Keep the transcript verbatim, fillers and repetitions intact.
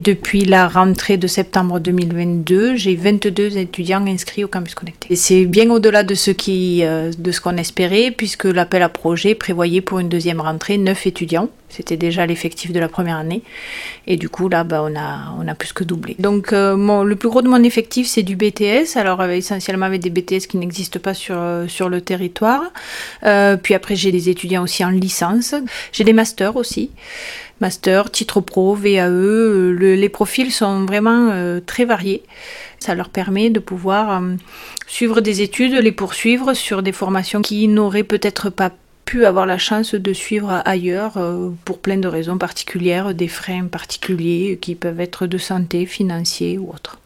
Depuis la rentrée de septembre deux mille vingt-deux, j'ai vingt-deux étudiants inscrits au Campus Connecté. Et c'est bien au-delà de ce, qui, euh, de ce qu'on espérait, puisque l'appel à projet prévoyait pour une deuxième rentrée neuf étudiants. C'était déjà l'effectif de la première année. Et du coup, là, bah, on, a, on a plus que doublé. Donc, euh, mon, le plus gros de mon effectif, c'est du B T S. Alors, euh, essentiellement avec des B T S qui n'existent pas sur, euh, sur le territoire. Euh, puis après, j'ai des étudiants aussi en licence. J'ai des masters aussi. Master, titre pro, V A E, le, les profils sont vraiment euh, très variés. Ça leur permet de pouvoir euh, suivre des études, les poursuivre sur des formations qui n'auraient peut-être pas pu avoir la chance de suivre ailleurs euh, pour plein de raisons particulières, des freins particuliers qui peuvent être de santé, financiers ou autres.